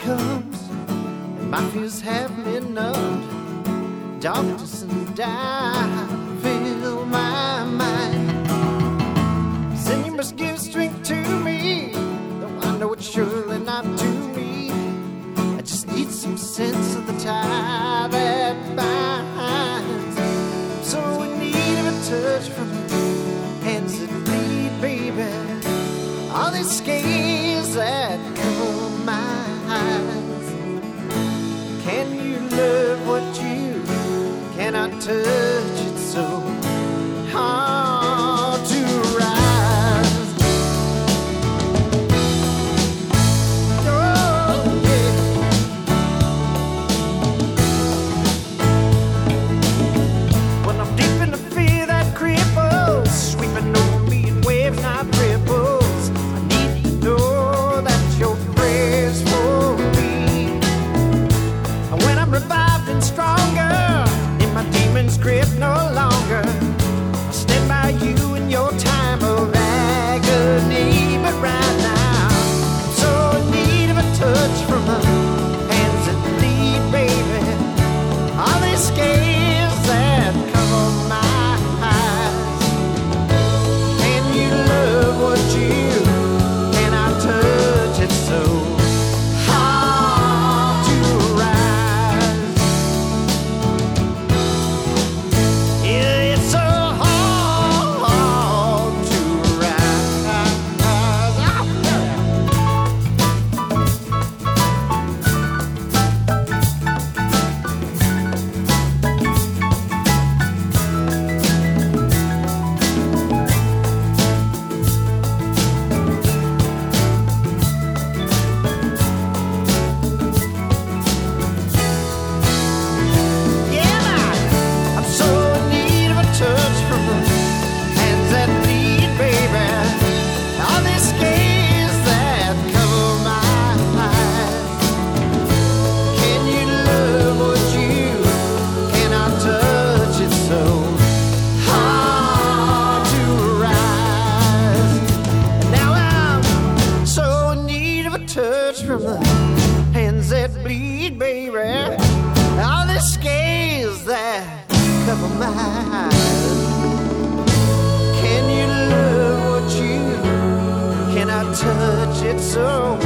comes and my fears have me numbed. Darkness and doubt fill my mind. Then you must give strength to me, though I know it's surely not to me. I just need some sense of the tie that binds. So in need of a touch from hands that bleed, baby. All these scars that cover my eyes. Can you love what you cannot touch? It's so hard to rise. Oh, yeah. When I'm deep in the fear that cripples, sweeping over me in waves, not ripples, I need to know that your prayers for me. And when I'm revived and stronger, in my demon's grip no longer, I'll stand by you in your time of agony. But right now, I'm so in need of a touch from the hands that bleed, baby. All these scars that cover my eyes. Can you love what you cannot touch? It's so hard to rise. Yeah, it's so hard to rise. Yeah, I'm so in need of a touch from the hands that bleed, baby. All these scars that cover my eyes. Can you love what you cannot touch? It's so hard to rise. And now I'm so in need of a touch from the hands that bleed, baby. All the scars that cover my eyes. Can you love what you cannot touch? It's so